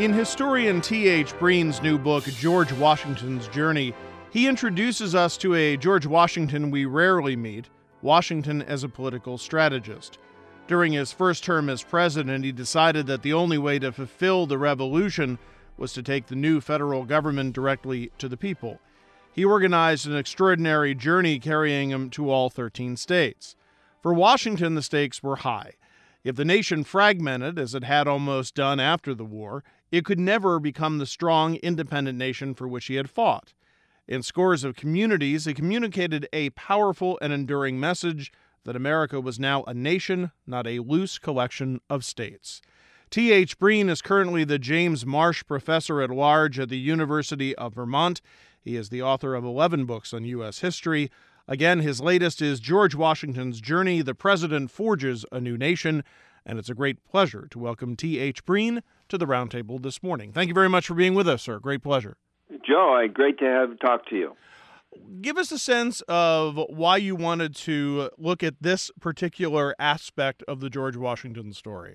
In historian T.H. Breen's new book, George Washington's Journey, he introduces us to a George Washington we rarely meet, Washington as a political strategist. During his first term as president, he decided that the only way to fulfill the revolution was to take the new federal government directly to the people. He organized an extraordinary journey carrying him to all 13 states. For Washington, the stakes were high. If the nation fragmented, as it had almost done after the war, it could never become the strong, independent nation for which he had fought. In scores of communities, he communicated a powerful and enduring message that America was now a nation, not a loose collection of states. T.H. Breen is currently the James Marsh Professor at Large at the University of Vermont. He is the author of 11 books on U.S. history. Again, his latest is George Washington's Journey, The President Forges a New Nation, and it's a great pleasure to welcome T.H. Breen to the Roundtable this morning. Thank you very much for being with us, sir. Great pleasure. Joe, great to talk to you. Give us a sense of why you wanted to look at this particular aspect of the George Washington story.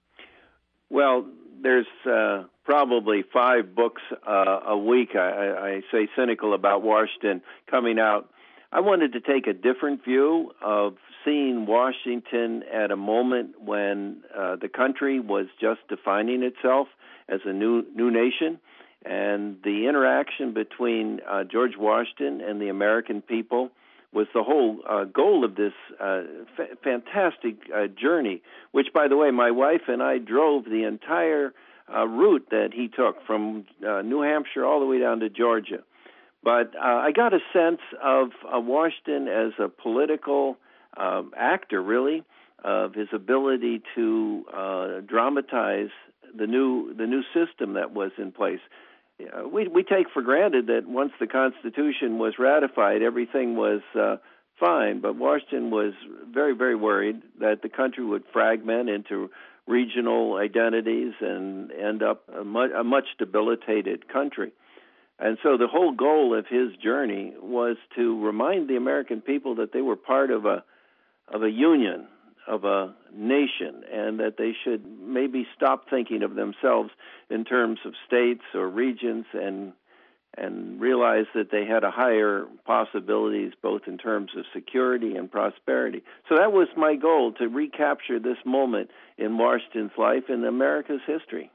Well, there's probably 5 books a week, I say cynical about Washington, coming out. I wanted to take a different view of seeing Washington at a moment when the country was just defining itself as a new nation, and the interaction between George Washington and the American people was the whole goal of this fantastic journey, which, by the way, my wife and I drove the entire route that he took from New Hampshire all the way down to Georgia. But I got a sense of Washington as a political actor, really, of his ability to dramatize the new system that was in place. We take for granted that once the Constitution was ratified, everything was fine, but Washington was very, very worried that the country would fragment into regional identities and end up a much debilitated country. And so the whole goal of his journey was to remind the American people that they were part of a union, of a nation, and that they should maybe stop thinking of themselves in terms of states or regions and realize that they had a higher possibilities both in terms of security and prosperity. So that was my goal, to recapture this moment in Washington's life in America's history.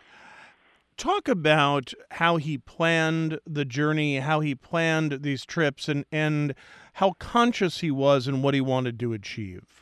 Talk about how he planned the journey, how he planned these trips, and how conscious he was in what he wanted to achieve.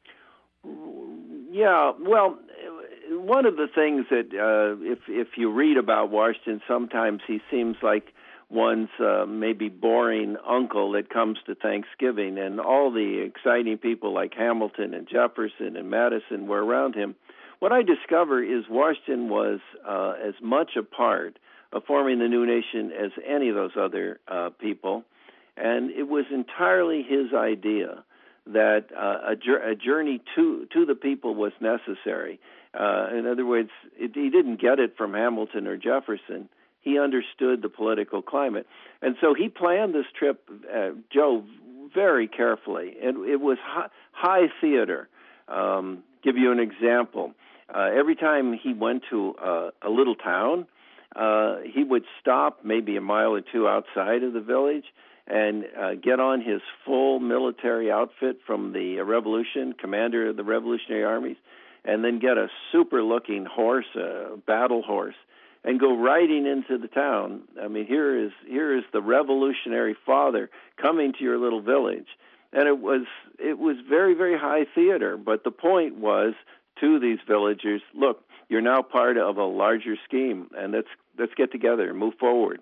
Yeah, well, one of the things that if you read about Washington, sometimes he seems like one's maybe boring uncle that comes to Thanksgiving, and all the exciting people like Hamilton and Jefferson and Madison were around him. What I discover is Washington was as much a part of forming the new nation as any of those other people, and it was entirely his idea that a journey to the people was necessary. In other words, he didn't get it from Hamilton or Jefferson. He understood the political climate. And so he planned this trip, Joe, very carefully. And it was high theater. Give you an example. Every time he went to a little town, he would stop maybe a mile or two outside of the village and get on his full military outfit from the Revolution, commander of the Revolutionary Armies, and then get a super-looking horse, a battle horse, and go riding into the town. I mean, here is the Revolutionary Father coming to your little village. And it was very, very high theater, but the point was to these villagers, look, you're now part of a larger scheme, and let's get together and move forward.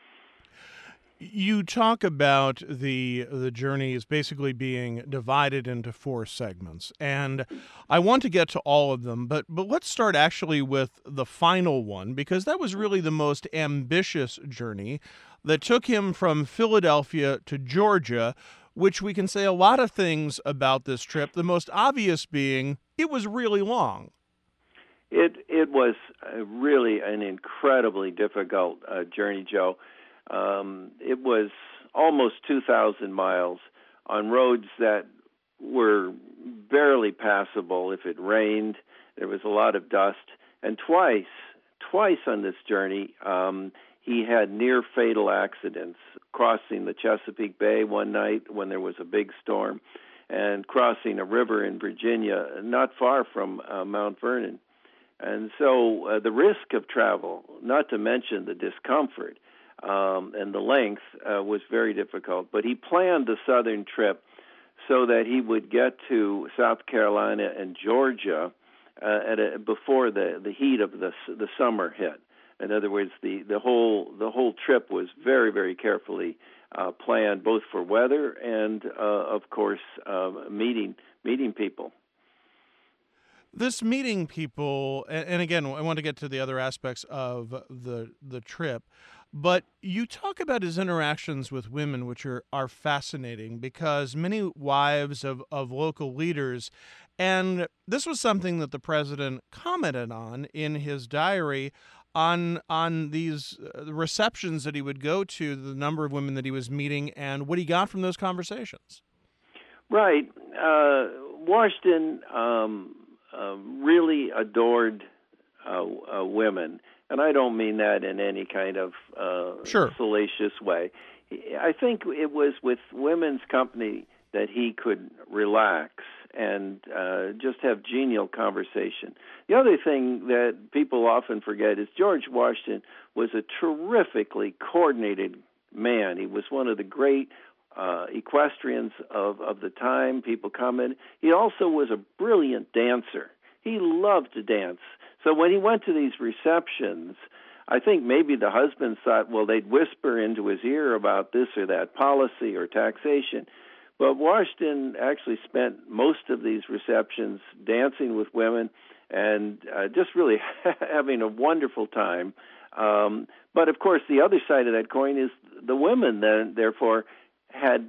You talk about the journey as basically being divided into 4 segments, and I want to get to all of them, but let's start actually with the final one, because that was really the most ambitious journey that took him from Philadelphia to Georgia, which we can say a lot of things about this trip, the most obvious being it was really long. It was really an incredibly difficult journey, Joe. It was almost 2,000 miles on roads that were barely passable if it rained. There was a lot of dust. And twice twice on this journey, he had near fatal accidents, crossing the Chesapeake Bay one night when there was a big storm, and crossing a river in Virginia, not far from Mount Vernon. And so the risk of travel, not to mention the discomfort and the length, was very difficult. But he planned the southern trip so that he would get to South Carolina and Georgia before the heat of the summer hit. In other words, the whole trip was very, very carefully planned, both for weather and, of course, meeting people. This meeting people, and again, I want to get to the other aspects of the trip, but you talk about his interactions with women, which are fascinating, because many wives of local leaders, and this was something that the president commented on in his diary, on these receptions that he would go to, the number of women that he was meeting, and what he got from those conversations. Right. Washington really adored women, and I don't mean that in any kind of salacious way. I think it was with women's company that he could relax and just have genial conversation. The other thing that people often forget is George Washington was a terrifically coordinated man. He was one of the great equestrians of the time. People comment. He also was a brilliant dancer. He loved to dance. So when he went to these receptions, I think maybe the husbands thought, well, they'd whisper into his ear about this or that policy or taxation. But Washington actually spent most of these receptions dancing with women and just really having a wonderful time. But, of course, the other side of that coin is the women then, therefore, had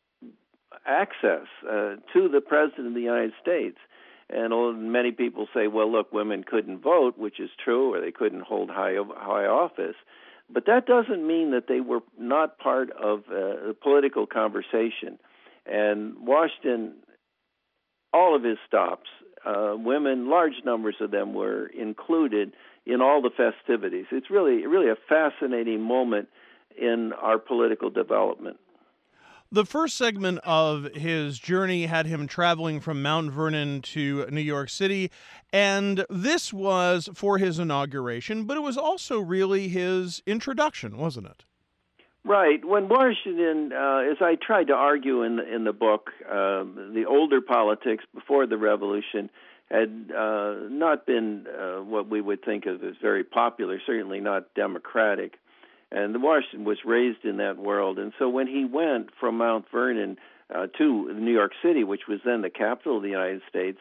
access to the President of the United States. And many people say, well, look, women couldn't vote, which is true, or they couldn't hold high office. But that doesn't mean that they were not part of the political conversation. And Washington, all of his stops, women, large numbers of them were included in all the festivities. It's really a fascinating moment in our political development. The first segment of his journey had him traveling from Mount Vernon to New York City, and this was for his inauguration, but it was also really his introduction, wasn't it? Right. When Washington, as I tried to argue in the book, the older politics before the Revolution had not been what we would think of as very popular, certainly not democratic. And Washington was raised in that world. And so when he went from Mount Vernon to New York City, which was then the capital of the United States,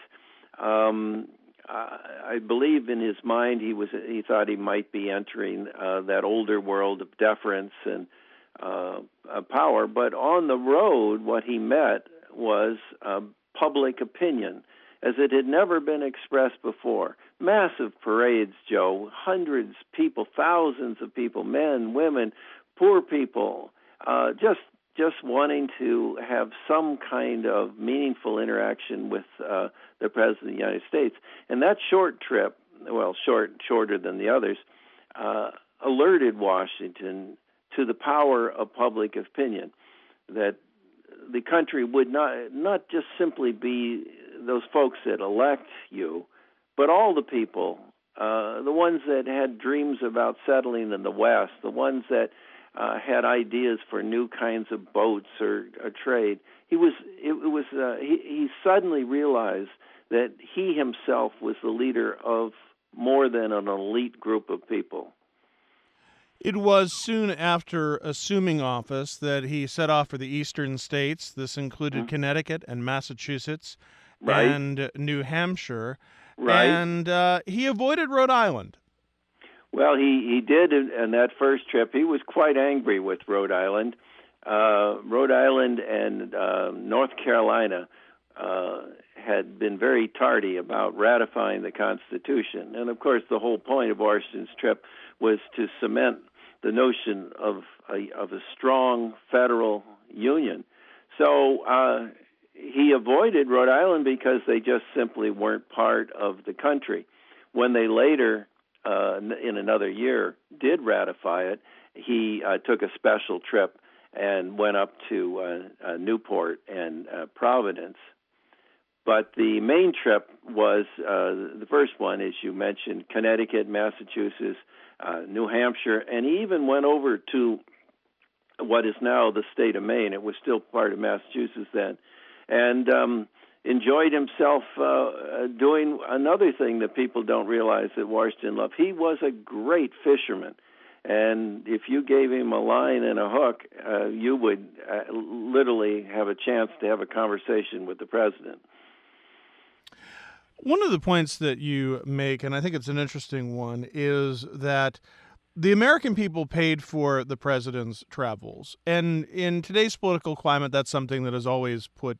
I believe in his mind he thought he might be entering that older world of deference and power. But on the road, what he met was public opinion, as it had never been expressed before. Massive parades, Joe, hundreds of people, thousands of people, men, women, poor people, just wanting to have some kind of meaningful interaction with the President of the United States. And that short trip, shorter than the others, alerted Washington to the power of public opinion, that the country would not just simply be those folks that elect you, but all the people, the ones that had dreams about settling in the West, the ones that had ideas for new kinds of boats or trade. He suddenly realized that he himself was the leader of more than an elite group of people. It was soon after assuming office that he set off for the eastern states. This included Connecticut and Massachusetts and New Hampshire. Right. And he avoided Rhode Island. Well, he did in that first trip. He was quite angry with Rhode Island. Rhode Island and North Carolina had been very tardy about ratifying the Constitution. And, of course, the whole point of Washington's trip was to cement the notion of a strong federal union. So he avoided Rhode Island because they just simply weren't part of the country. When they later in another year, did ratify it, he took a special trip and went up to Newport and Providence. But the main trip was the first one, as you mentioned, Connecticut, Massachusetts, New Hampshire, and he even went over to what is now the state of Maine. It was still part of Massachusetts then, and enjoyed himself doing another thing that people don't realize that Washington loved. He was a great fisherman. And if you gave him a line and a hook, you would literally have a chance to have a conversation with the president. One of the points that you make, and I think it's an interesting one, is that the American people paid for the president's travels. And in today's political climate, that's something that is always put,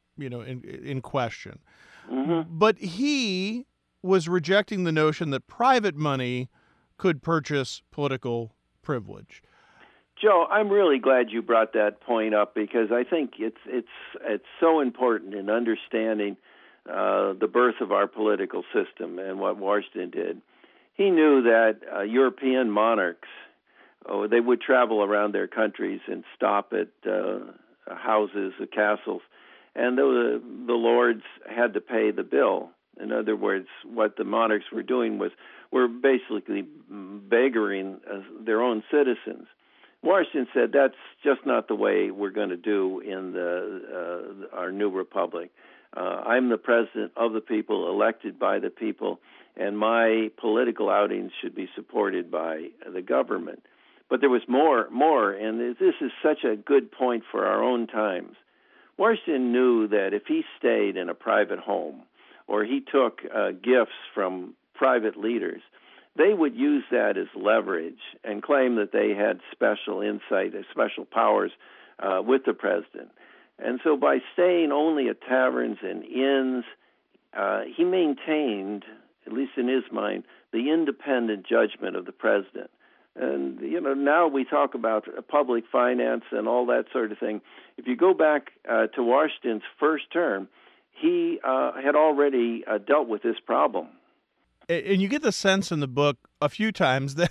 in question. Mm-hmm. But he was rejecting the notion that private money could purchase political privilege. Joe, I'm really glad you brought that point up, because I think it's so important in understanding the birth of our political system and what Washington did. He knew that European monarchs, they would travel around their countries and stop at houses, castles, and the lords had to pay the bill. In other words, what the monarchs were doing were basically beggaring their own citizens. Washington said that's just not the way we're going to do in our new republic. I'm the president of the people, elected by the people, and my political outings should be supported by the government. But there was more, and this is such a good point for our own times. Washington knew that if he stayed in a private home or he took gifts from private leaders, they would use that as leverage and claim that they had special insight, special powers with the president. And so by staying only at taverns and inns, he maintained, at least in his mind, the independent judgment of the president. And, now we talk about public finance and all that sort of thing. If you go back to Washington's first term, he had already dealt with this problem. And you get the sense in the book a few times that,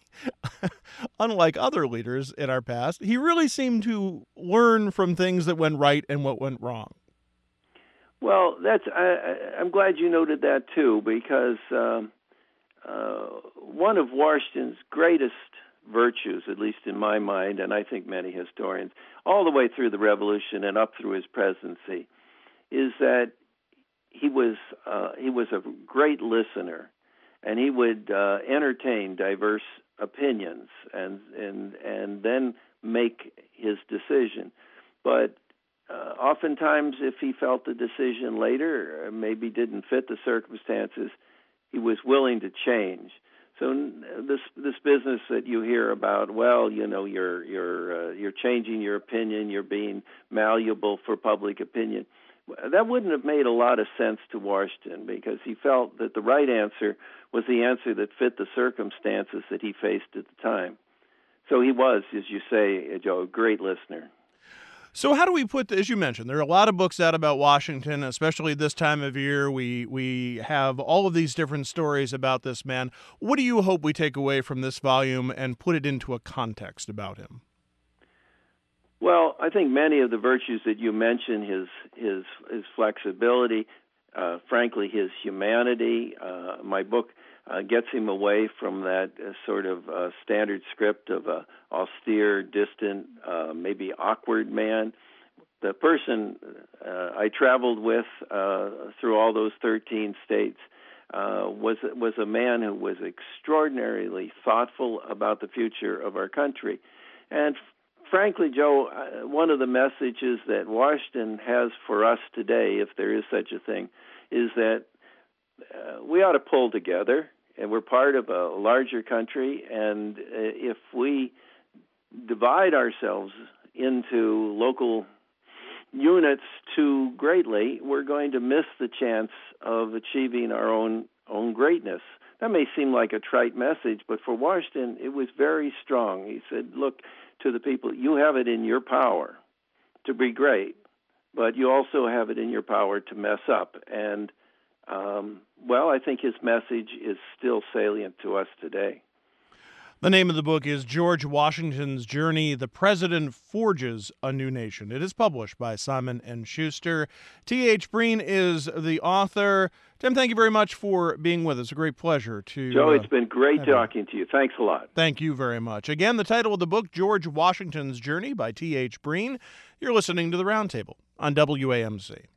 unlike other leaders in our past, he really seemed to learn from things that went right and what went wrong. Well, I'm glad you noted that too, because one of Washington's greatest virtues, at least in my mind, and I think many historians, all the way through the Revolution and up through his presidency, is that he was a great listener, and he would entertain diverse opinions and then make his decision. But oftentimes, if he felt the decision later maybe didn't fit the circumstances, he was willing to change. So this business that you hear about, well, you're changing your opinion, you're being malleable for public opinion, that wouldn't have made a lot of sense to Washington, because he felt that the right answer was the answer that fit the circumstances that he faced at the time. So he was, as you say, Joe, a great listener. So how do we put, as you mentioned, there are a lot of books out about Washington, especially this time of year. We have all of these different stories about this man. What do you hope we take away from this volume and put it into a context about him? Well, I think many of the virtues that you mentioned, his flexibility, frankly, his humanity. My book gets him away from that sort of standard script of a austere, distant, maybe awkward man. The person I traveled with through all those 13 states was a man who was extraordinarily thoughtful about the future of our country. And frankly, Joe, one of the messages that Washington has for us today, if there is such a thing, is that we ought to pull together, and we're part of a larger country, and if we divide ourselves into local units too greatly, we're going to miss the chance of achieving our own greatness. That may seem like a trite message, but for Washington, it was very strong. He said, look, to the people, you have it in your power to be great, but you also have it in your power to mess up. And well, I think his message is still salient to us today. The name of the book is George Washington's Journey, The President Forges a New Nation. It is published by Simon & Schuster. T.H. Breen is the author. Tim, thank you very much for being with us. A great pleasure to Joe, it's been great talking to you. Thanks a lot. Thank you very much. Again, the title of the book, George Washington's Journey by T.H. Breen. You're listening to The Roundtable on WAMC.